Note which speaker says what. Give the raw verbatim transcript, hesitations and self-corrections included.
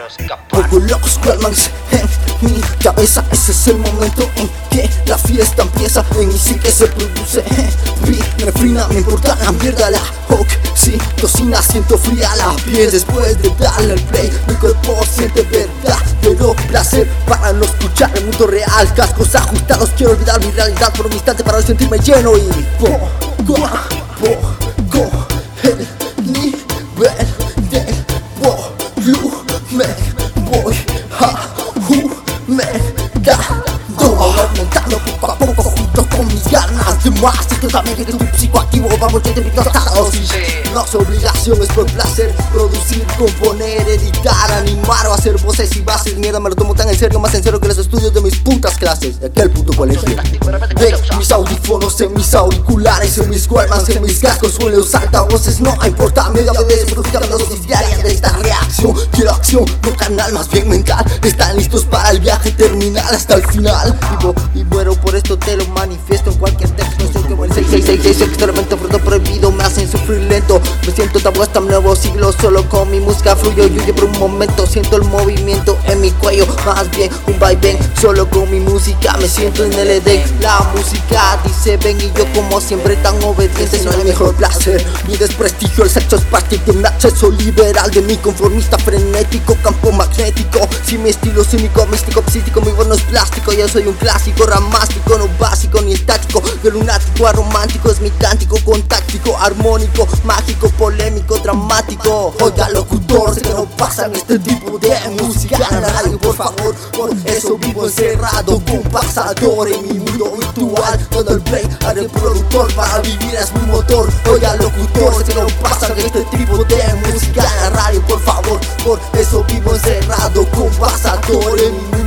Speaker 1: Poco locos Squadmans en mi cabeza. Ese es el momento en que la fiesta empieza. En mi psique se produce mi refrina, me importa la mierda la hook. Si cocina siento fría la piel después de darle el play. Mi cuerpo siente verdadero placer para no escuchar el mundo real. Cascos ajustados, quiero olvidar mi realidad por un instante para no sentirme lleno. Y poco a poco el nivel del volumen voy aumentando, aumentando poco a poco junto con mis ganas de más. Y tú también que tu psicoactivo vamos ya te invito hasta la dosis. No es obligación, es por placer. Producir, componer, editar, animar o hacer voces y bases. Mierda, me lo tomo tan en serio, más en serio que los estudios de mis putas clases de aquel puto colegio. De mis audífonos, en mis auriculares, en mis Squadmans, en mis cascos o en los altavoces. No importa, media vez produciendo la dosis diaria de esta reacción. Quiero acción, no canal, más bien mental. Están listos para el viaje terminal hasta el final. Vivo y muero, por esto te lo manifiesto en cualquier texto. Soy como el seis seis seis seis, experimento fruto prohibido, me hacen sufrir lento. Me siento tan hasta un nuevo siglo, solo con mi música fluyo y huyo por un momento. Siento el movimiento en mi cuello, más bien un vaivén. Solo con mi música me siento en el Edén. La música dice ven y yo como siempre tan obediente. No hay mejor placer, mi desprestigio, el sexo es parte de un acceso liberal de mi conformista frenético campo magnético. Si mi estilo es único, místico, psíquico, mi voz no es plástico. Yo soy un clásico ramástico, no básico ni estático. De lunático a romántico es mi cántico, contáctico, armónico, mágico, polémico, dramático. Oiga locutor, sé que no pasan este tipo de música en la radio, por favor. Por eso vivo encerrado con pasador en mi mundo virtual, dando el play al reproductor para vivir es mi motor. Oiga locutor, sé que no pasan este tipo de música en la radio, por favor. Por eso vivo encerrado con pasador en mi mundo